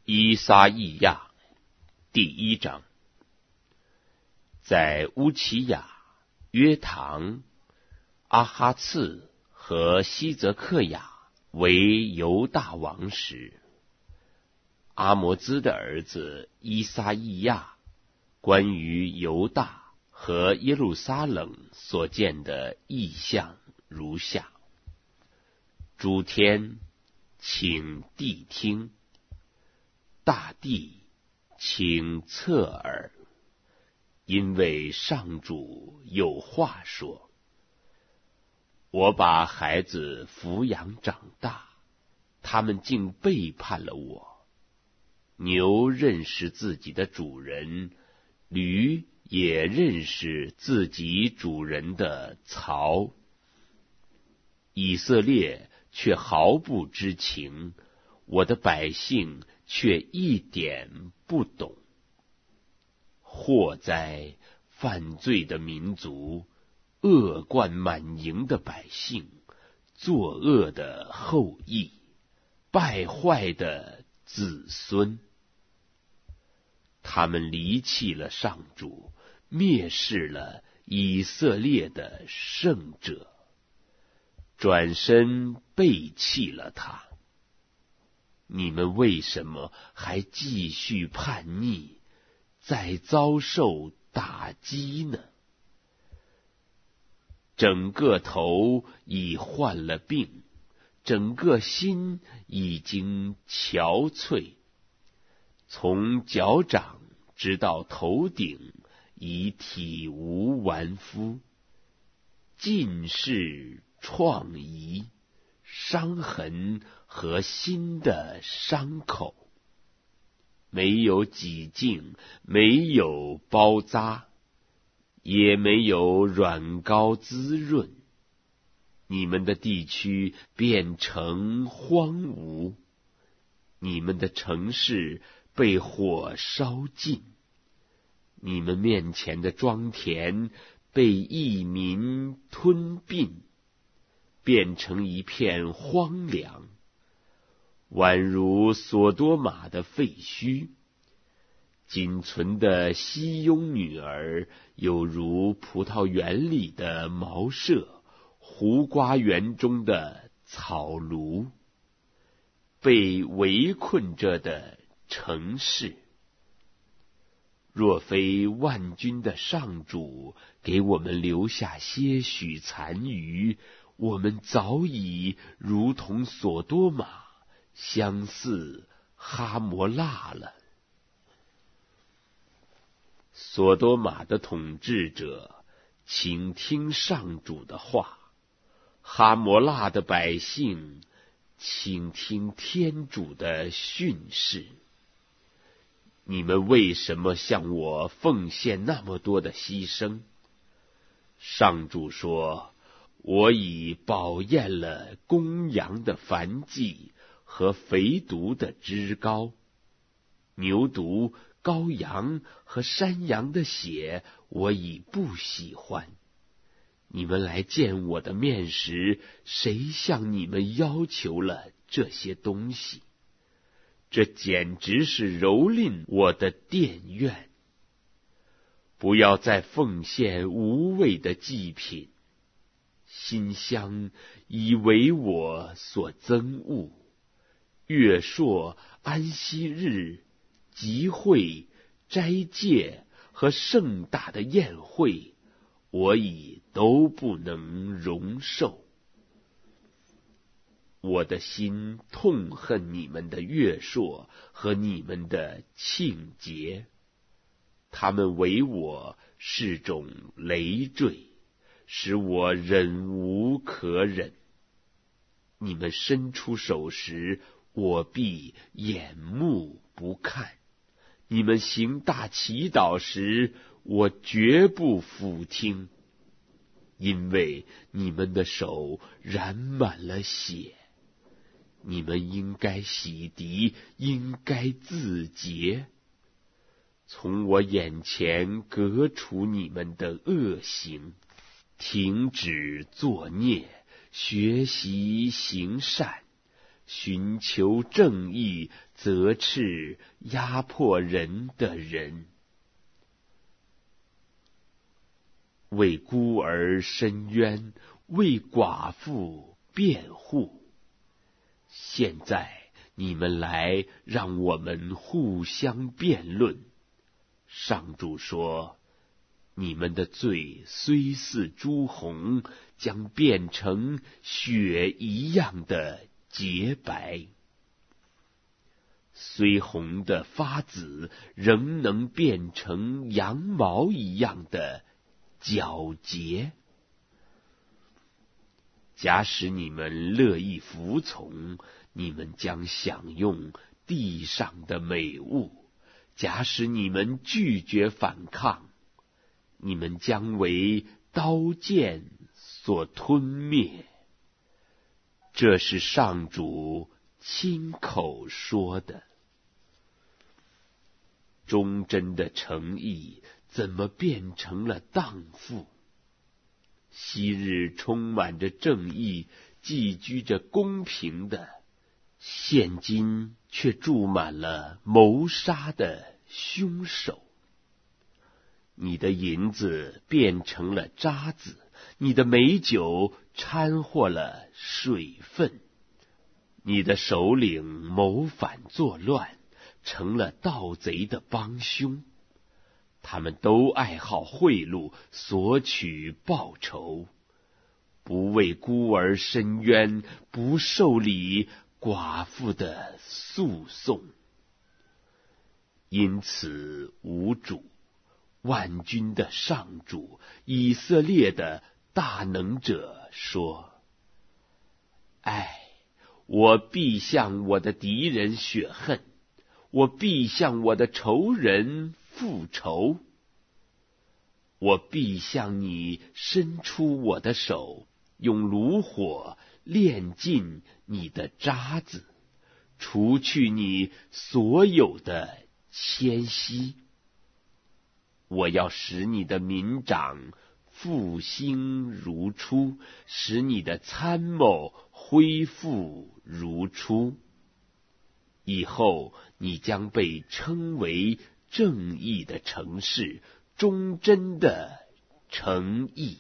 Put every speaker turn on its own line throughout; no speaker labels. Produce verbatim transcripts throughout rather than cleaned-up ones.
以撒意亚第一章。在乌齐亚、约堂、阿哈次和希泽克亚为犹大王时，阿摩兹的儿子以撒意亚关于犹大和耶路撒冷所见的异象如下：诸天，请谛听；大地，请侧耳。因为上主有话说：我把孩子抚养长大，他们竟背叛了我。牛认识自己的主人，驴也认识自己主人的槽。以色列却毫不知情，我的百姓却一点不懂。祸哉！犯罪的民族，恶贯满盈的百姓，作恶的后裔，败坏的子孙。他们离弃了上主，蔑视了以色列的圣者，转身背弃了他。你们为什么还继续叛逆，再遭受打击呢？整个头已患了病，整个心已经憔悴，从脚掌直到头顶已体无完肤，尽是创痍、伤痕和新的伤口。没有几净，没有包扎，也没有软膏滋润，你们的地区变成荒芜，你们的城市被火烧尽，你们面前的庄田被异民吞并，变成一片荒凉，宛如索多玛的废墟。仅存的西雍女儿，有如葡萄园里的茅舍，胡瓜园中的草庐，被围困着的城市。若非万军的上主给我们留下些许残余，我们早已如同索多玛，相似哈摩辣了。索多玛的统治者，请听上主的话；哈摩辣的百姓，请听天主的训示。你们为什么向我奉献那么多的牺牲？上主说：我已饱咽了公羊的燔祭和肥犊的脂膏，牛犊、羔羊和山羊的血我已不喜欢。你们来见我的面时，谁向你们要求了这些东西？这简直是蹂躏我的殿院。不要再奉献无谓的祭品，馨香已为我所憎恶。月朔、安息日、集会、斋戒和盛大的宴会，我已都不能容受。我的心痛恨你们的月朔和你们的庆节，他们为我是种累赘，使我忍无可忍。你们伸出手时，我必眼目不看；你们行大祈祷时，我绝不俯听，因为你们的手染满了血。你们应该洗涤，应该自洁。从我眼前革除你们的恶行，停止作孽，学习行善， 寻求正义，责斥压迫人的人，为孤儿伸冤，为寡妇辩护。现在你们来，让我们互相辩论。上主说，你们的罪虽似朱红，将变成雪一样的洁白；虽红的发紫，仍能变成羊毛一样的皎洁。假使你们乐意服从，你们将享用地上的美物；假使你们拒绝反抗，你们将为刀剑所吞灭。这是上主亲口说的。忠贞的诚意怎么变成了荡妇？昔日充满着正义、寄居着公平的，现今却注满了谋杀的凶手。你的银子变成了渣子，你的美酒掺和了水分，你的首领谋反作乱，成了盗贼的帮凶。他们都爱好贿赂，索取报酬，不为孤儿伸冤，不受理寡妇的诉讼。因此无主，万军的上主，以色列的大能者说：唉，我必向我的敌人雪恨，我必向我的仇人复仇。我必向你伸出我的手，用炉火炼尽你的渣子，除去你所有的谦息。我要使你的民长复兴如初，使你的参谋恢复如初。以后你将被称为正义的城市，忠贞的诚意。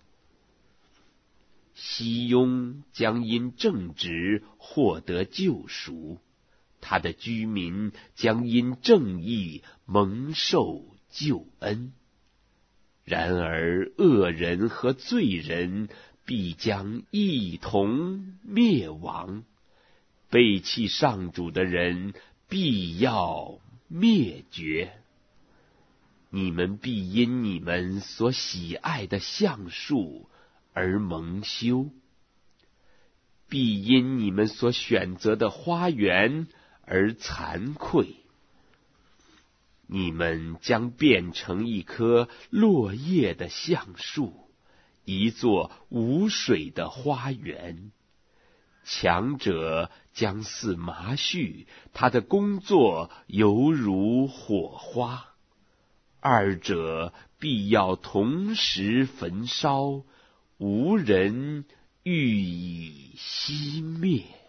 西雍将因正直获得救赎，他的居民将因正义蒙受救恩。然而恶人和罪人必将一同灭亡，背弃上主的人必要灭绝。你们必因你们所喜爱的橡树而蒙羞，必因你们所选择的花园而惭愧。你们将变成一棵落叶的橡树，一座无水的花园。强者将似麻絮，他的工作犹如火花。二者必要同时焚烧，无人欲以熄灭。